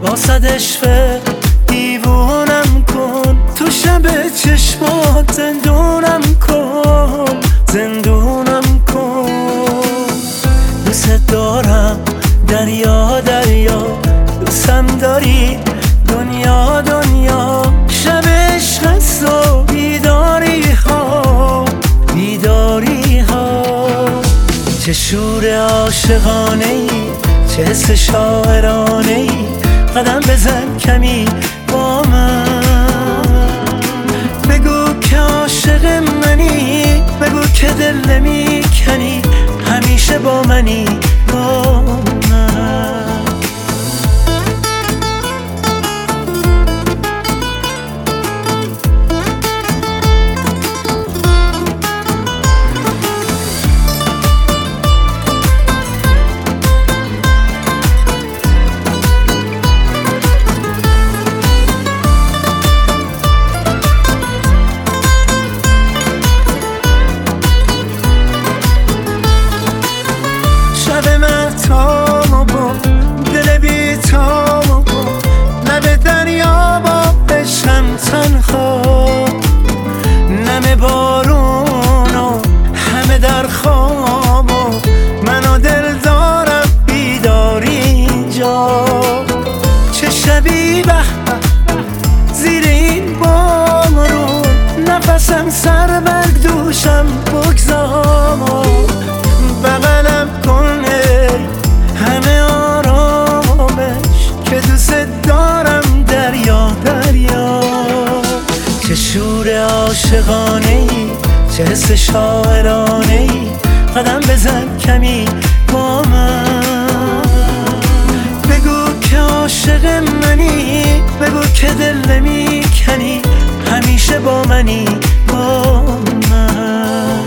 واسد عشق دیوونم کن، تو شب چشمات زندونم کن، زندونم کن. دوست دارم دریا دریا، دوستم داری دنیا دنیا. شب عشق است و بیداری ها بیداری ها. چه شور عاشقانه ای، چه حس شاعرانه ای. قدم بزن کمی با من، بگو که عاشق منی، بگو که دل نمیکنی، همیشه با منی با من. شب مهتابو با دل بی‌تابو با لب دریا با عشقم تنها. نم بارون و همه در خواب و من و دل دارم بیداری اینجا. چه شبی به زیر این بارون، نفسم سر بر دوشم بگذار. بغلم کن همه آرامش که دوست دارم دریا دریا. چه شور عاشقانه ای، چه حس شاعرانه ای. قدم بزن کمی با من، بگو که عاشق منی، بگو که دل نمیکنی، همیشه با منی با من.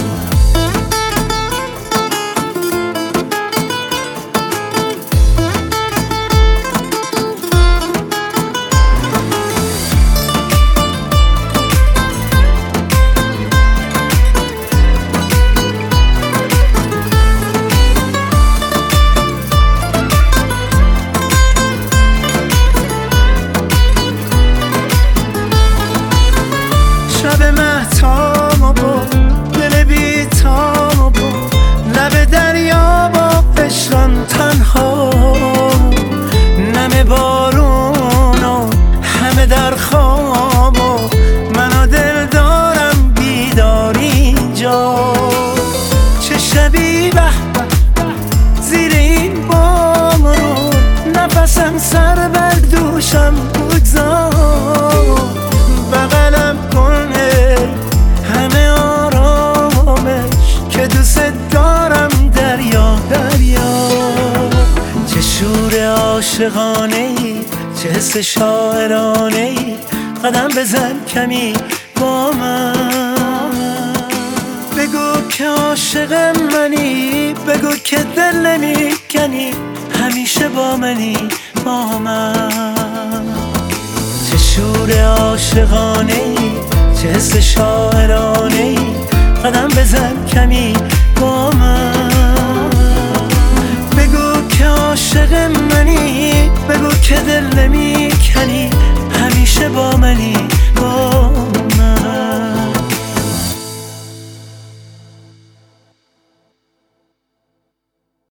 شب مهتابو با دل بی‌تابو با لب دریا با عشقم تنها. نم بارون و همه در خواب و من و دل دارم بیداری اینجا. چه شبی به زیر این بارون، نفسم سر بر دوشم بگذار. بغلم کن همه آرامش که دوست دارم دریا دریا. چه شور عاشقانه ای، چه حس شاعرانه ای. قدم بزن کمی با من، بگو که عاشق منی، بگو که دل نمیکنی، همیشه با منی با من. چه شور عاشقانه ای، چه حس شاعرانه ای. قدم بزن کمی با من، بگو که عاشق منی، بگو که دل نمیکنی، همیشه با منی